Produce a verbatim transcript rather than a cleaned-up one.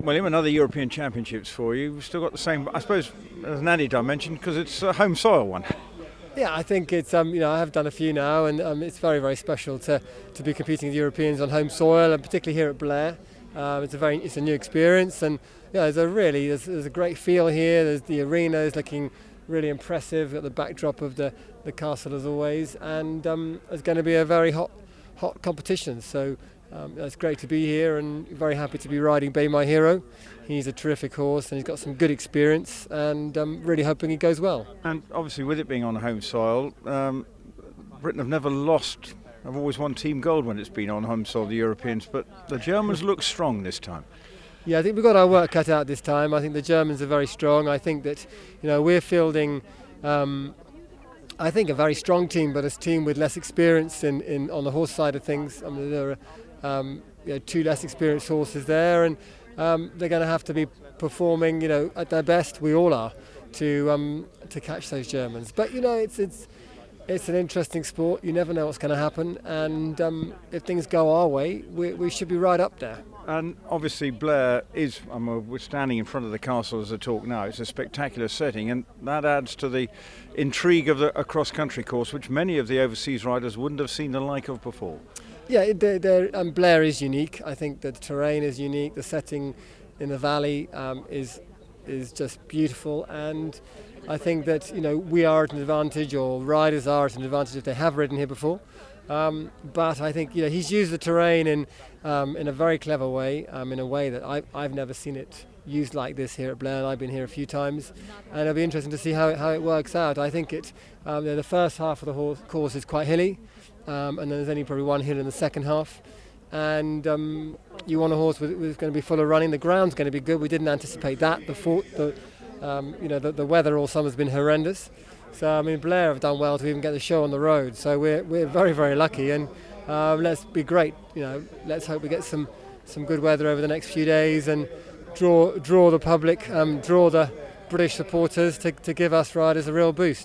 William, another European Championships for you. We've still got the same, I suppose, as an added dimension, because it's a home soil one. Yeah, I think it's, um, you know, I have done a few now, and um, it's very, very special to, to be competing with Europeans on home soil, and particularly here at Blair. Um, it's a very, it's a new experience, and yeah, there's a really, there's, there's a great feel here. There's the arena is looking really impressive, got the backdrop of the, the castle as always, and um, it's going to be a very hot, hot competition. So um, it's great to be here, and very happy to be riding Bay My Hero. He's a terrific horse, and he's got some good experience, and um, really hoping he goes well. And obviously, with it being on home soil, um, Britain have never lost. I've always won team gold when it's been on home soil, the Europeans, but the Germans look strong this time. Yeah, I think we've got our work cut out this time. I think the Germans are very strong. I think that, you know, we're fielding, um, I think, a very strong team, but a team with less experience in, in on the horse side of things. I mean, there are um, you know, two less experienced horses there, and um, they're going to have to be performing, you know, at their best. We all are to um, to catch those Germans. But you know, it's it's. It's an interesting sport. You never know what's going to happen, and um, if things go our way, we, we should be right up there. And obviously Blair is, I mean, we're standing in front of the castle as I talk now. It's a spectacular setting, and that adds to the intrigue of the, a cross-country course, which many of the overseas riders wouldn't have seen the like of before. Yeah, they're, they're, um, Blair is unique. I think the terrain is unique. The setting in the valley um, is is just beautiful, and I think that, you know, we are at an advantage, or riders are at an advantage if they have ridden here before. Um, but I think, you know, he's used the terrain in um, in a very clever way, um, in a way that I, I've never seen it used like this here at Blair, and I've been here a few times, and it'll be interesting to see how it, how it works out. I think it um, you know, the first half of the horse course is quite hilly, um, and then there's only probably one hill in the second half. And um, you want a horse with, with going to be full of running. The ground's going to be good. We didn't anticipate that. The, for, the um, you know, the, the weather all summer's been horrendous. So I mean, Blair have done well to even get the show on the road. So we're we're very very lucky, and uh, let's be great. You know, let's hope we get some some good weather over the next few days, and draw draw the public, um, draw the British supporters to to give us riders a real boost.